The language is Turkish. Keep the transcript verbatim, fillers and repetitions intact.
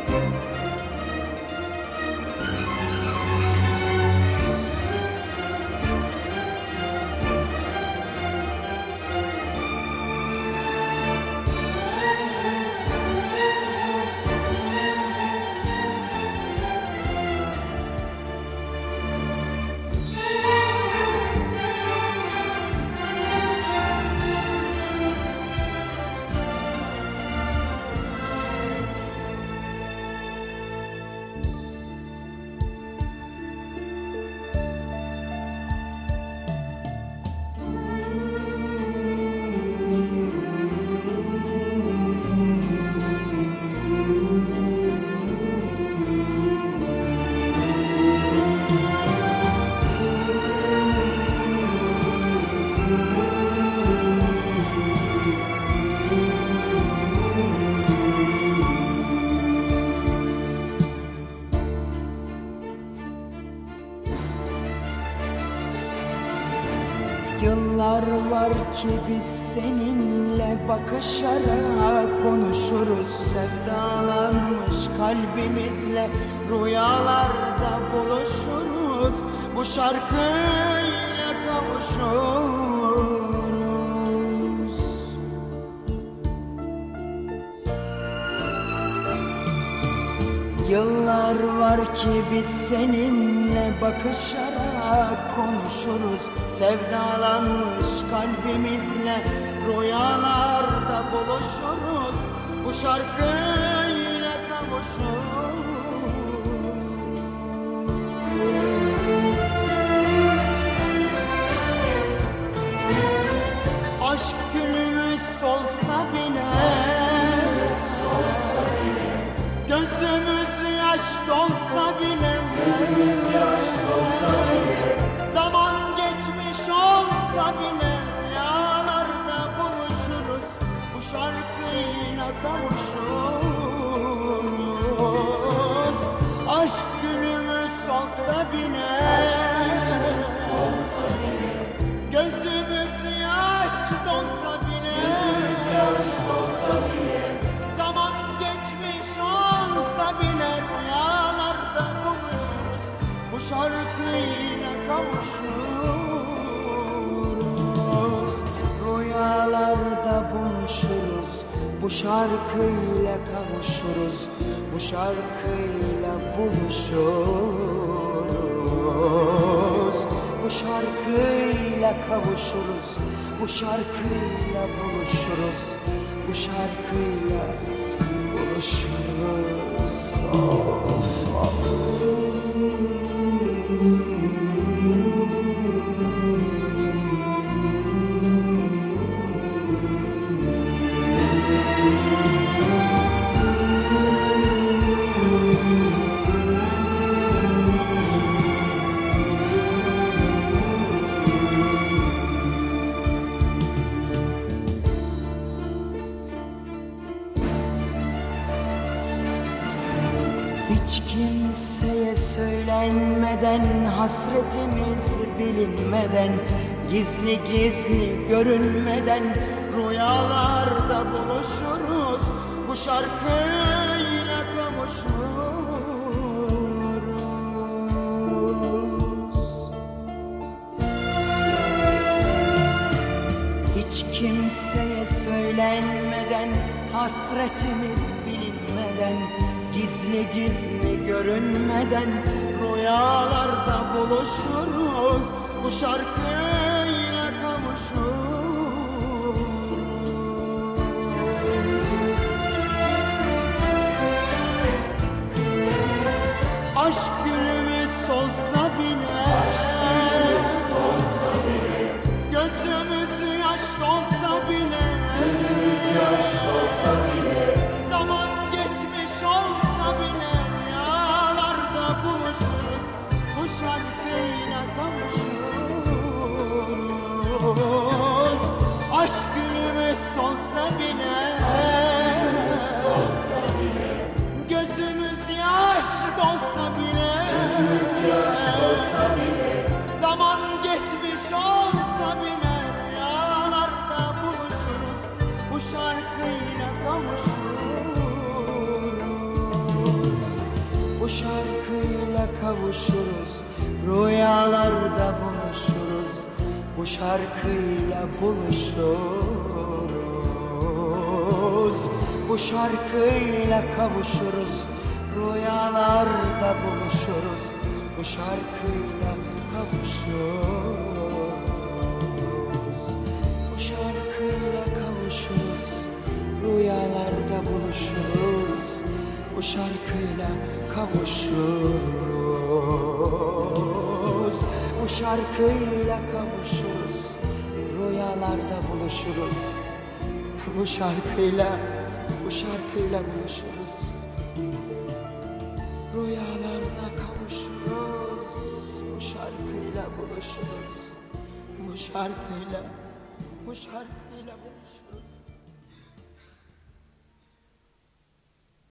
Yıllar var ki biz seninle bakışarak konuşuruz. Sevdalanmış kalbimizle rüyalarda buluşuruz. Bu şarkıyla kavuşuruz. Yıllar var ki biz seninle bakışarak konuşuruz. Sevdalanmış kalbimizle rüyalarda buluşuruz. Bu şarkıyla kavuşuruz. Aşk günümüz solsa bile, gözümüz yaş dolsa bile, gözümüz yaş dolsa bile, zaman geçmiş olsa bile, rüyalarda buluşuruz. Bu şarkıyla kavuşuruz. Aşk günümüz solsa bile, olsa bile, gözümüz yaş dolsa bile, gözümüz yaş dolsa bile, zaman geçmiş olsa bile, rüyalarda buluşuruz. Bu şarkıyla kavuşuruz. Rüyalarda buluşuruz. Bu şarkıyla kavuşuruz. Bu şarkıyla buluşuruz. Bu şarkıyla kavuşuruz. Bu şarkıyla buluşuruz. Bu şarkıyla buluşuruz. Of, of. Hiç kimseye söylenmeden, hasretimiz bilinmeden, gizli gizli görünmeden, rüyalarda buluşuruz. Bu şarkıyla kavuşuruz. Hiç kimseye söylenmeden, hasretimiz bilinmeden, gizli gizli görünmeden, rüyalarda buluşuruz. Bu şarkıyla kavuşuruz. Aşk gülümüz solsa bile, olsa bile, gözümüz yaş dolsa bile, gözümüz yaş dolsa bile, zaman geçmiş olsa bile, rüyalarda buluşuruz. Bu şarkıyla kavuşuruz. Aşk günümüz solsa bile, olsa bile, gözümüz yaş dolsa bile, gözümüz yaş dolsa bile, zaman geçmiş olsa bile, rüyalarda buluşuruz. Bu şarkıyla kavuşuruz. şarkıyla kavuşuruz, rüyalarda buluşuruz. Bu şarkıyla buluşuruz. Bu şarkıyla kavuşuruz, rüyalarda buluşuruz. Bu şarkıyla kavuşuruz. Bu şarkıyla kavuşuruz, rüyalarda buluşuruz. Bu şarkıyla kavuşuruz. Bu şarkıyla kavuşuruz, rüyalarda buluşuruz. Bu şarkıyla, bu şarkıyla buluşuruz. Rüyalarda kavuşuruz. Bu şarkıyla buluşuruz. Bu şarkıyla, bu şarkıyla buluşuruz.